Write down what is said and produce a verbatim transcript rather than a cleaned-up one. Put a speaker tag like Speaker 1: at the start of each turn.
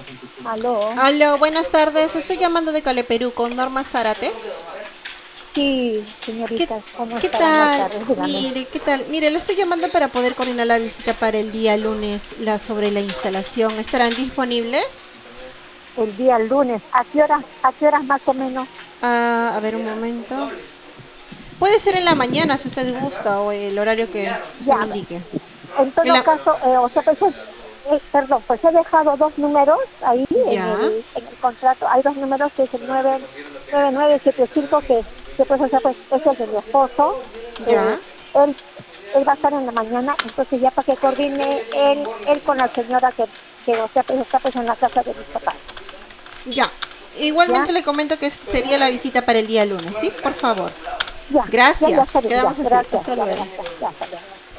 Speaker 1: Aló.
Speaker 2: Aló, buenas tardes. Estoy llamando de Cale Perú con Norma Zárate.
Speaker 1: Sí,
Speaker 2: ¿Qué,
Speaker 1: señorita, ¿cómo
Speaker 2: qué
Speaker 1: está? Buenas
Speaker 2: tal?
Speaker 1: tardes, dígame.
Speaker 2: Mire, ¿qué tal? Mire, le estoy llamando para poder coordinar la visita para el día lunes la, sobre la instalación. ¿Estarán disponibles?
Speaker 1: El día lunes, ¿a qué horas, a qué horas más o menos?
Speaker 2: Ah, a ver un momento. Puede ser en la mañana si usted gusta o el horario que usted me
Speaker 1: Ya,
Speaker 2: indique.
Speaker 1: en
Speaker 2: En
Speaker 1: todo
Speaker 2: la...
Speaker 1: caso, eh, o sea, pues, eh, perdón, pues he dejado dos números ahí en
Speaker 2: Ya,
Speaker 1: el, en el contrato. Hay dos números que es el nueve nueve nueve siete cinco que, que pues, o sea, pues es el de mi esposo. Eh,
Speaker 2: ya,
Speaker 1: él, él va a estar en la mañana, entonces ya para que coordine él, él con la señora que, que o sea, pues está pues en la casa de mis papás.
Speaker 2: ya.
Speaker 1: ¿Ya?
Speaker 2: Igualmente le comento que sería la visita para el día lunes, ¿sí? Por favor.
Speaker 1: Ya, ya, ya
Speaker 2: Gracias.
Speaker 1: está bien, ya,
Speaker 2: Quedamos así.
Speaker 1: gracias,
Speaker 2: Hasta
Speaker 1: ya,
Speaker 2: luego.
Speaker 1: gracias, ya, hasta luego.